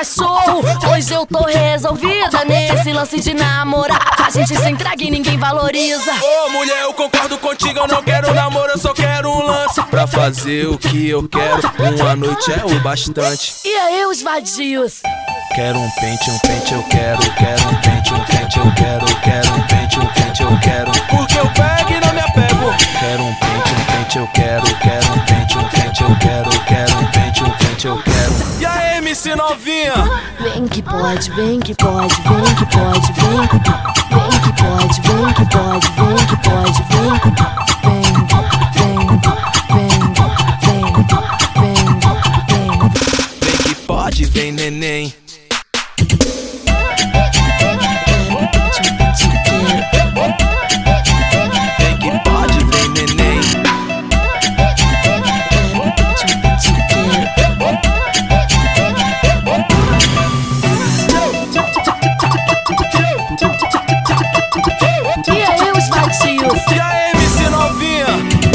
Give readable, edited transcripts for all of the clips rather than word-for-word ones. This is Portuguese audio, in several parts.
cachorro. Hoje eu tô resolvida nesse lance de namorar. A gente se entrega e ninguém valoriza. Ô mulher, eu concordo contigo, eu não quero namoro, eu só quero um lance. Pra fazer o que eu quero, uma noite é o bastante. E aí os vadios? Quero um pente, eu quero um pente, eu quero um pente, eu quero. Porque eu pego e não me apego. Quero um pente, eu quero um pente, eu quero um pente, eu quero. E a MC novinha? Vem que pode, vem que pode, vem que pode, vem que pode, vem que pode, vem que pode, Vem que pode, vem neném. Vem que pode, vem neném. E aí os vadios? E a MC novinha?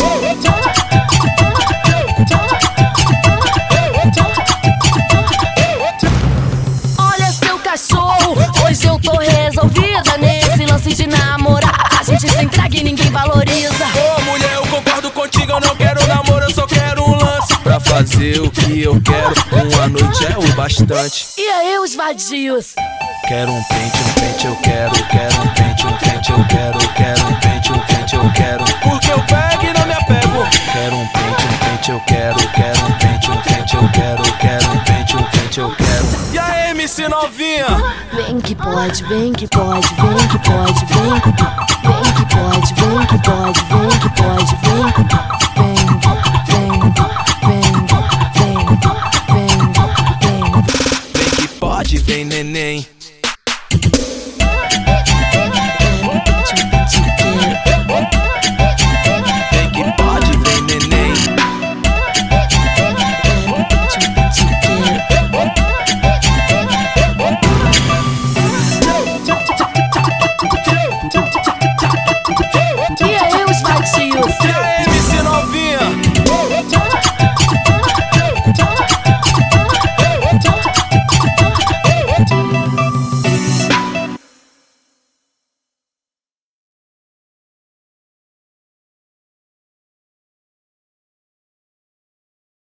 Olha seu cachorro, hoje eu tô resolvida nesse lance de namorar. A gente se entrega e ninguém valoriza. Ô mulher, eu concordo contigo, eu não quero namoro, eu só quero um lance. Pra fazer o que eu quero, uma noite é o bastante. E aí os vadios? Quero um pente, eu quero um pente, eu quero um pente, eu quero. Porque eu pego e não me apego. Quero um pente, eu quero um pente, eu quero um pente, eu quero. E a MC novinha? Vem que pode, vem que pode, vem que pode, vem que pode, vem que pode, vem que pode, vem.